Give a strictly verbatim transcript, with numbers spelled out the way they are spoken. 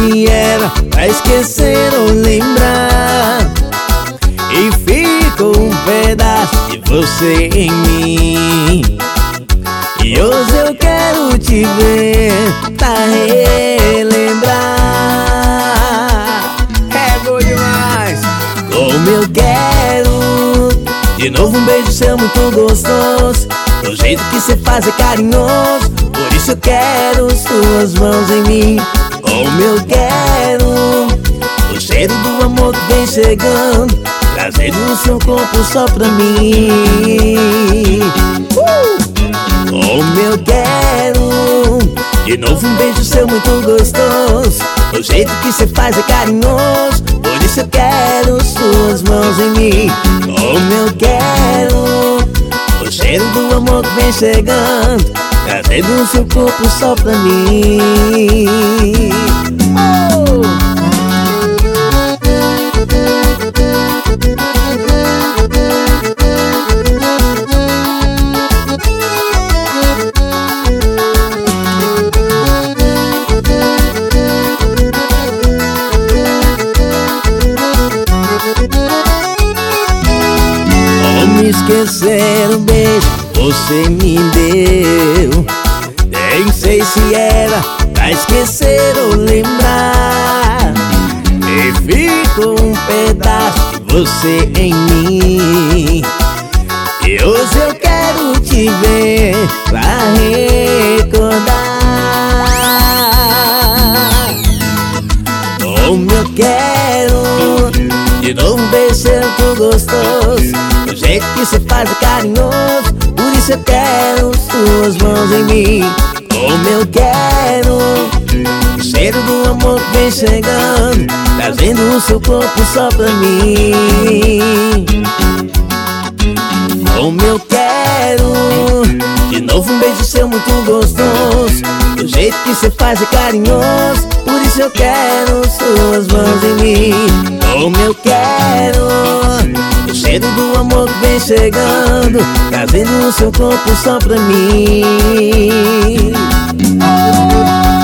se era pra esquecer ou lembrar, e ficou um pedaço de você em mim. E hoje eu quero te ver pra relembrar. É bom demais! Como eu quero de novo um beijo seu muito gostoso, do jeito que cê faz é carinhoso. Por isso eu quero suas mãos em mim. Como eu quero o cheiro do amor que vem chegando, trazendo o seu corpo só pra mim. uh! Como eu quero de novo um beijo seu muito gostoso, do jeito que cê faz é carinhoso. Por isso eu quero suas mãos em mim. Como eu quero o cheiro do amor que vem chegando, trazendo o seu corpo só pra mim. oh! Como esquecer o beijo que você me deu? Nem sei se era pra esquecer ou lembrar, e ficou um pedaço de você em mim. E hoje eu quero te ver pra recordar. Como eu quero de novo um beijo muito gostoso, do jeito que cê faz é carinhoso. Por isso eu quero suas mãos em mim. Como eu quero o cheiro do amor que vem chegando, trazendo o seu corpo só pra mim. Como eu quero de novo um beijo seu muito gostoso, do jeito que cê faz é carinhoso. Por isso eu quero suas mãos em mim. Como eu quero o cheiro do amor que vem chegando, trazendo o seu corpo só pra mim. oh!